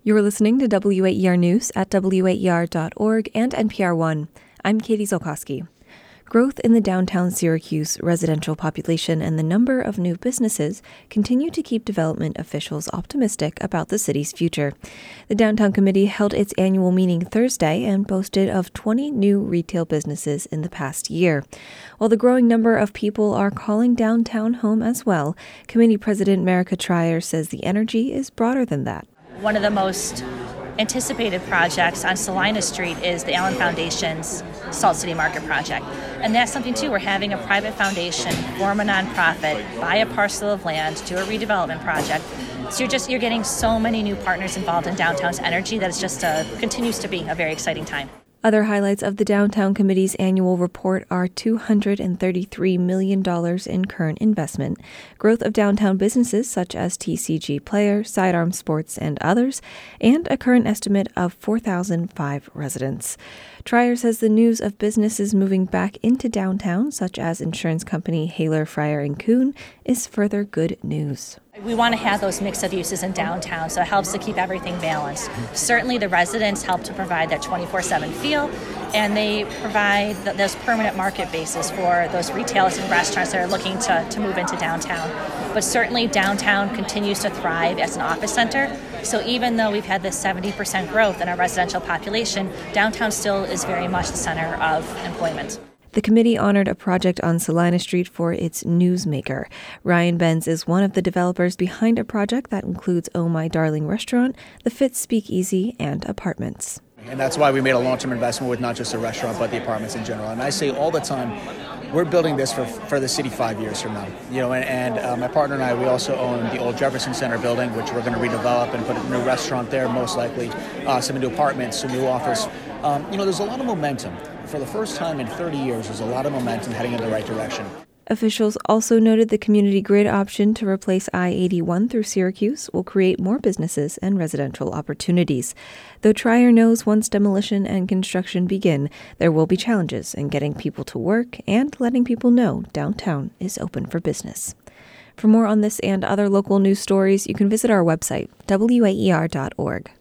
You're listening to WAER News at WAER.org and NPR One. I'm Katie Zolkowski. Growth in the downtown Syracuse residential population and the number of new businesses continue to keep development officials optimistic about the city's future. The Downtown Committee held its annual meeting Thursday and boasted of 20 new retail businesses in the past year. While the growing number of people are calling downtown home as well, Committee President Marika Trier says the energy is broader than that. One of the most anticipated projects on Salina Street is the Allen Foundation's Salt City Market project. And that's something, too. We're having a private foundation form a nonprofit, buy a parcel of land, do a redevelopment project. So you're getting so many new partners involved in downtown's energy that it's just continues to be a very exciting time. Other highlights of the Downtown Committee's annual report are $233 million in current investment, growth of downtown businesses such as TCG Player, Sidearm Sports, and others, and a current estimate of 4,005 residents. Trier says the news of businesses moving back into downtown, such as insurance company Haler, Fryer & Kuhn, is further good news. We want to have those mix of uses in downtown, so it helps to keep everything balanced. Certainly the residents help to provide that 24/7 feel, and they provide those permanent market bases for those retailers and restaurants that are looking to move into downtown. But certainly downtown continues to thrive as an office center, so even though we've had this 70% growth in our residential population, downtown still is very much the center of employment. The committee honored a project on Salina Street for its newsmaker. Ryan Benz is one of the developers behind a project that includes Oh My Darling Restaurant, the Fitz Speakeasy, and apartments. And that's why we made a long-term investment with not just the restaurant, but the apartments in general. And I say all the time, we're building this for the city 5 years from now. And my partner and I, we also own the old Jefferson Center building, which we're going to redevelop and put a new restaurant there, most likely, some new apartments, some new office. There's a lot of momentum. For the first time in 30 years, there's a lot of momentum heading in the right direction. Officials also noted the community grid option to replace I-81 through Syracuse will create more businesses and residential opportunities. Though Trier knows once demolition and construction begin, there will be challenges in getting people to work and letting people know downtown is open for business. For more on this and other local news stories, you can visit our website, waer.org.